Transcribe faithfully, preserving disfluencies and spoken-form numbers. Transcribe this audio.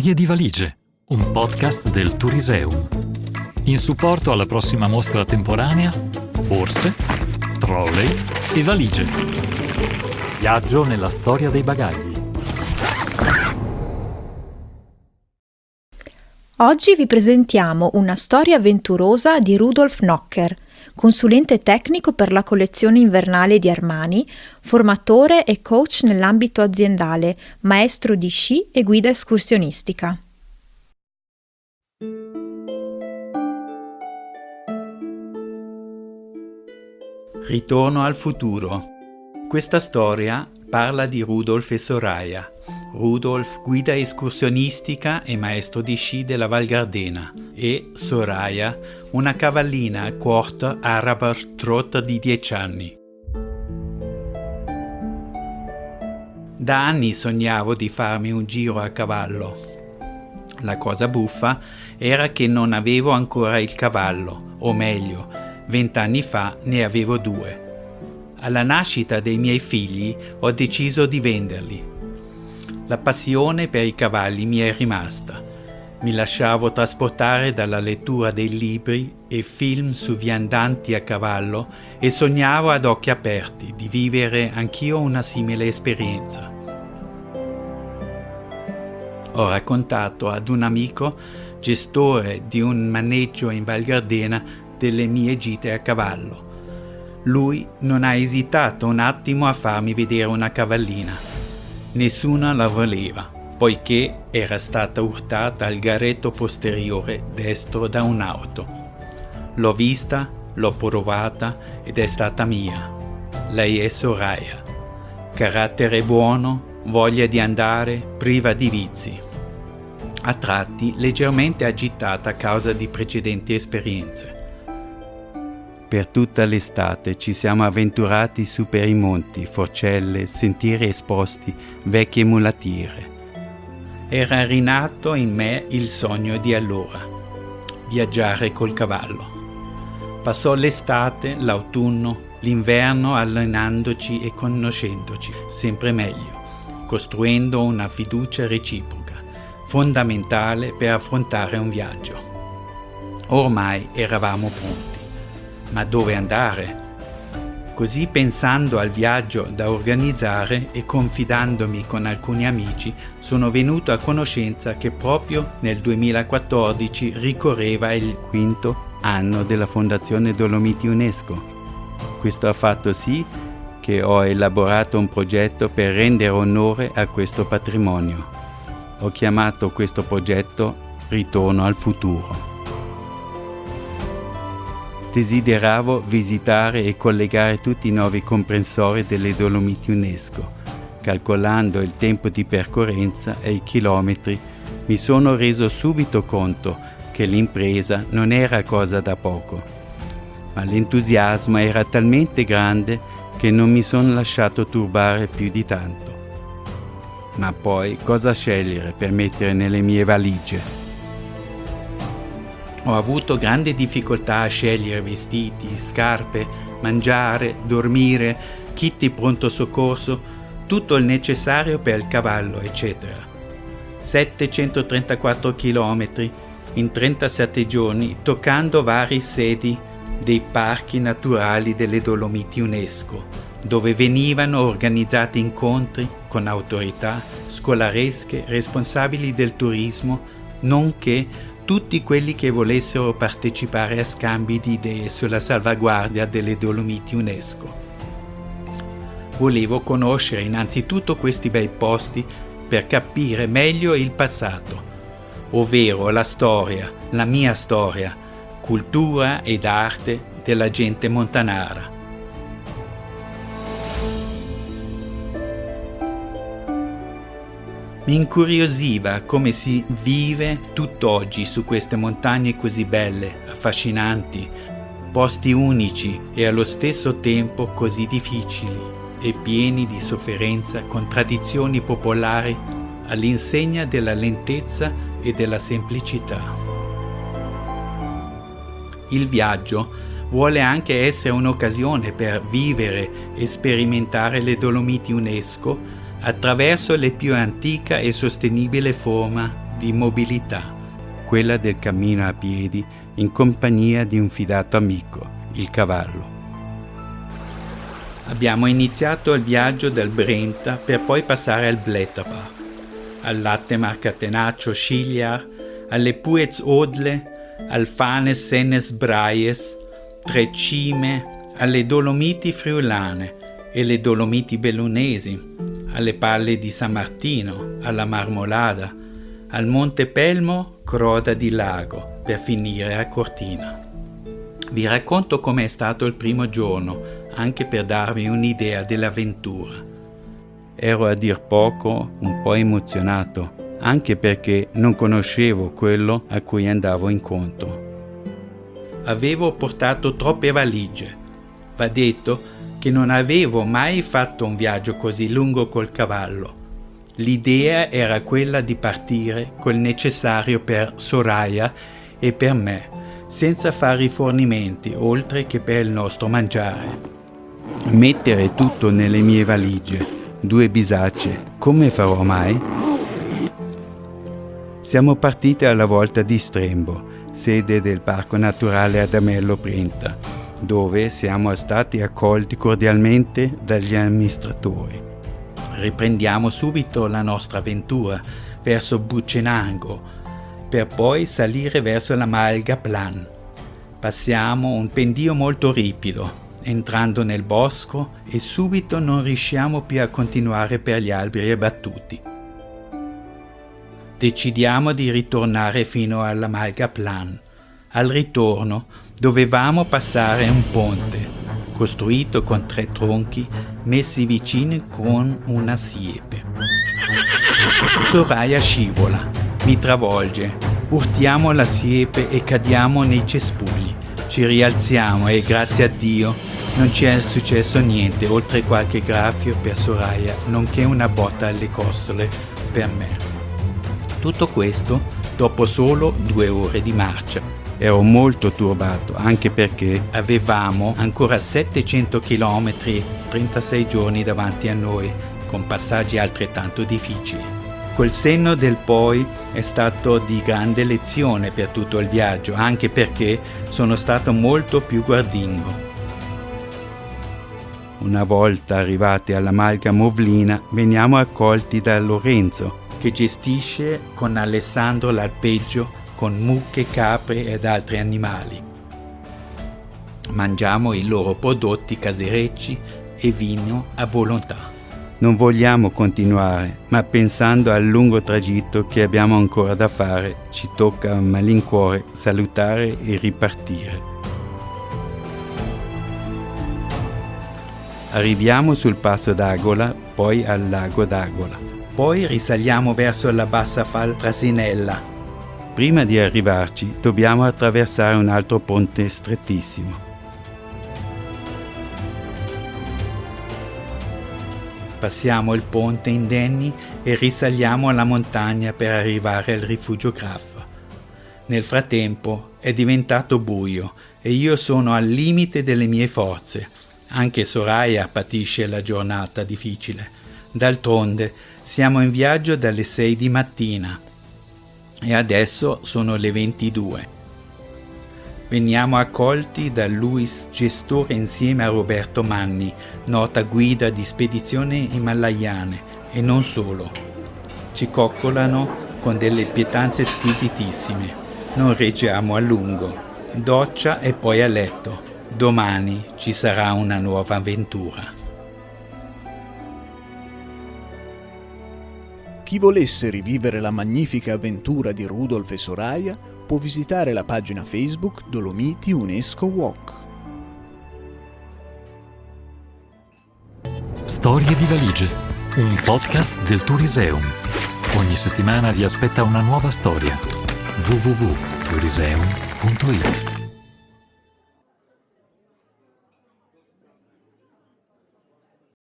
Storie di valigie, un podcast del Turiseum. In supporto alla prossima mostra temporanea, borse, trolley e valigie. Viaggio nella storia dei bagagli. Oggi vi presentiamo una storia avventurosa di Rudolf Nocker, consulente tecnico per la collezione invernale di Armani, formatore e coach nell'ambito aziendale, maestro di sci e guida escursionistica. Ritorno al futuro. Questa storia parla di Rudolf e Soraya. Rudolf, guida escursionistica e maestro di sci della Val Gardena, e Soraya, una cavallina quarter Araber Trot di dieci anni. Da anni sognavo di farmi un giro a cavallo. La cosa buffa era che non avevo ancora il cavallo, o meglio, vent'anni fa ne avevo due. Alla nascita dei miei figli ho deciso di venderli. La passione per i cavalli mi è rimasta. Mi lasciavo trasportare dalla lettura dei libri e film su viandanti a cavallo e sognavo ad occhi aperti di vivere anch'io una simile esperienza. Ho raccontato ad un amico, gestore di un maneggio in Val Gardena, delle mie gite a cavallo. Lui non ha esitato un attimo a farmi vedere una cavallina. Nessuna la voleva, poiché era stata urtata al garetto posteriore destro da un'auto. L'ho vista, l'ho provata ed è stata mia. Lei è Soraya. Carattere buono, voglia di andare, priva di vizi. A tratti leggermente agitata a causa di precedenti esperienze. Per tutta l'estate ci siamo avventurati su per i monti, forcelle, sentieri esposti, vecchie mulatire. Era rinato in me il sogno di allora, viaggiare col cavallo. Passò l'estate, l'autunno, l'inverno allenandoci e conoscendoci sempre meglio, costruendo una fiducia reciproca, fondamentale per affrontare un viaggio. Ormai eravamo pronti. Ma dove andare? Così, pensando al viaggio da organizzare e confidandomi con alcuni amici, sono venuto a conoscenza che proprio nel duemilaquattordici ricorreva il quinto anno della Fondazione Dolomiti UNESCO. Questo ha fatto sì che ho elaborato un progetto per rendere onore a questo patrimonio. Ho chiamato questo progetto Ritorno al futuro. Desideravo visitare e collegare tutti i nuovi comprensori delle Dolomiti UNESCO. Calcolando il tempo di percorrenza e i chilometri, mi sono reso subito conto che l'impresa non era cosa da poco. Ma l'entusiasmo era talmente grande che non mi sono lasciato turbare più di tanto. Ma poi cosa scegliere per mettere nelle mie valigie? Ho avuto grande difficoltà a scegliere vestiti, scarpe, mangiare, dormire, kit di pronto soccorso, tutto il necessario per il cavallo, eccetera. settecentotrentaquattro chilometri in trentasette giorni, toccando vari sedi dei parchi naturali delle Dolomiti UNESCO, dove venivano organizzati incontri con autorità, scolaresche, responsabili del turismo, nonché tutti quelli che volessero partecipare a scambi di idee sulla salvaguardia delle Dolomiti UNESCO. Volevo conoscere innanzitutto questi bei posti per capire meglio il passato, ovvero la storia, la mia storia, cultura ed arte della gente montanara. Mi incuriosiva come si vive tutt'oggi su queste montagne così belle, affascinanti, posti unici e allo stesso tempo così difficili e pieni di sofferenza, con tradizioni popolari all'insegna della lentezza e della semplicità. Il viaggio vuole anche essere un'occasione per vivere e sperimentare le Dolomiti UNESCO attraverso la più antica e sostenibile forma di mobilità, quella del cammino a piedi in compagnia di un fidato amico, il cavallo. Abbiamo iniziato il viaggio dal Brenta per poi passare al Blätterbach, al latte marcatenaccio Schigliar, alle Puez Odle, al Fanes Sennes Braies, Tre Cime, alle Dolomiti friulane e le Dolomiti bellunesi, alle Palle di San Martino, alla Marmolada, al Monte Pelmo, Croda di Lago, per finire a Cortina. Vi racconto com'è stato il primo giorno, anche per darvi un'idea dell'avventura. Ero a dir poco un po' emozionato, anche perché non conoscevo quello a cui andavo incontro. Avevo portato troppe valigie. Va detto che non avevo mai fatto un viaggio così lungo col cavallo. L'idea era quella di partire col necessario per Soraya e per me, senza fare rifornimenti, oltre che per il nostro mangiare. Mettere tutto nelle mie valigie, due bisacce, come farò mai? Siamo partiti alla volta di Strembo, sede del Parco Naturale Adamello Brenta, dove siamo stati accolti cordialmente dagli amministratori. Riprendiamo subito la nostra avventura verso Bucenango, per poi salire verso la Malga Plan. Passiamo un pendio molto ripido, entrando nel bosco, e subito non riusciamo più a continuare per gli alberi abbattuti. Decidiamo di ritornare fino alla Malga Plan. Al ritorno dovevamo passare un ponte, costruito con tre tronchi messi vicini con una siepe. Soraya scivola, mi travolge, urtiamo la siepe e cadiamo nei cespugli. Ci rialziamo e grazie a Dio non ci è successo niente, oltre qualche graffio per Soraya, nonché una botta alle costole per me. Tutto questo dopo solo due ore di marcia. Ero molto turbato, anche perché avevamo ancora settecento chilometri e trentasei giorni davanti a noi, con passaggi altrettanto difficili. Col senno del poi è stato di grande lezione per tutto il viaggio, anche perché sono stato molto più guardingo. Una volta arrivati alla Malga Movlina, veniamo accolti da Lorenzo, che gestisce con Alessandro l'alpeggio con mucche, capre ed altri animali. Mangiamo i loro prodotti caserecci e vino a volontà. Non vogliamo continuare, ma pensando al lungo tragitto che abbiamo ancora da fare, ci tocca a malincuore salutare e ripartire. Arriviamo sul passo d'Agola, poi al lago d'Agola. Poi risaliamo verso la bassa Val Frasinella. Prima di arrivarci dobbiamo attraversare un altro ponte strettissimo. Passiamo il ponte indenni e risaliamo la montagna per arrivare al rifugio Graf. Nel frattempo è diventato buio e io sono al limite delle mie forze. Anche Soraya patisce la giornata difficile. D'altronde siamo in viaggio dalle sei di mattina. E adesso sono le ventidue. Veniamo accolti da Luis, gestore insieme a Roberto Manni, nota guida di spedizioni himalayane, e non solo. Ci coccolano con delle pietanze squisitissime. Non reggiamo a lungo. Doccia e poi a letto. Domani ci sarà una nuova avventura. Chi volesse rivivere la magnifica avventura di Rudolf e Soraya può visitare la pagina Facebook Dolomiti UNESCO Walk. Storie di valigie, un podcast del Turiseum. Ogni settimana vi aspetta una nuova storia. w w w punto turiseum punto i t